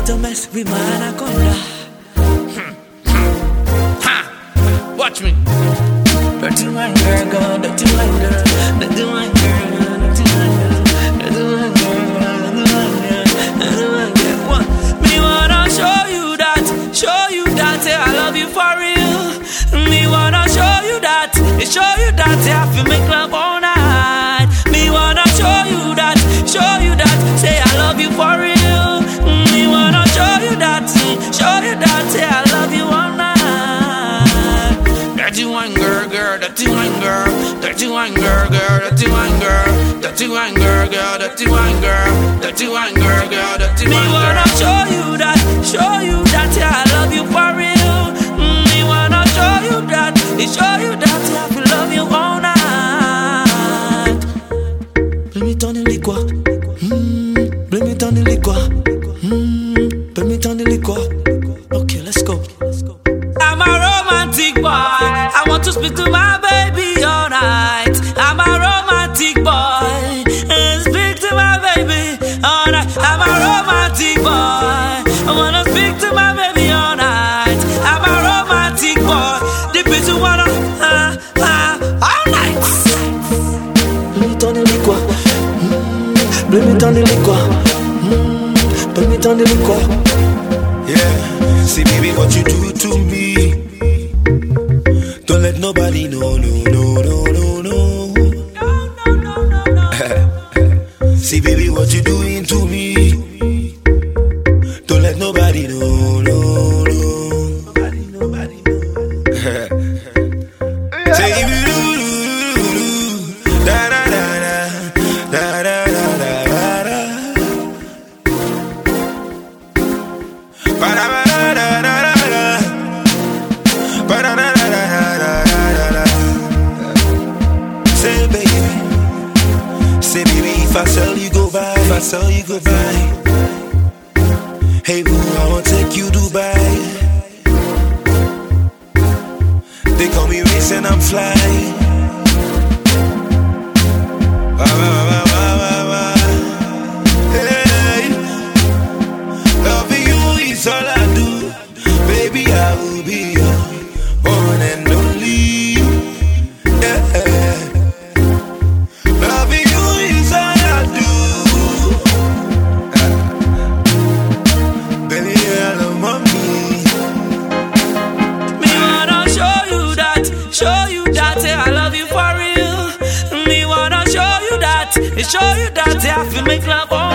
to mess with my anaconda. Watch me. Dirty wine girl, girl, dirty wine girl, dirty wine girl, dirty wine girl, dirty wine girl, dirty wine girl, dirty wine girl. What? Me wanna show you that, say I love you for real. Me wanna show you that, say I feel make love all night. Me wanna show you that, say I love you for real. Me wanna show you that, say I love you all night. Dirty wine girl, girl, dirty wine girl, dirty wine girl, girl, dirty wine girl, dirty wine girl, girl, dirty wine girl, dirty wine girl, girl, dirty wine girl. Me wanna show you that, yeah, I love you for real. Me wanna show you that, yeah, I feel love you all night. Blame it on the liquor, blame it on the liquor, blame it on the liquor. Okay, let's go. I'm a romantic boy. I want to speak to my baby all night. I'm a romantic boy. Speak to my baby all night. I'm a romantic boy. I wanna speak to my baby all night. I'm a romantic boy. The bitch who wanna all night. Blame it on the liquor. Blame it on the liquor. Blame it on the liquor. Yeah, see baby what you do to me. Don't let nobody know, no. See baby what you doing to me. Don't let nobody know, Nobody know. Say if you do, da da da da da da da da. Say baby, if I sell you go buy, Hey boo, I wanna take you Dubai. They call me race and I'm flying. Hey, loving you is all I do. Baby, I will be your one and only. Yeah. Loving you is all I do. Baby, I love mommy. Me wanna show you that, say I love you for real. Me wanna show you that, say I feel make love all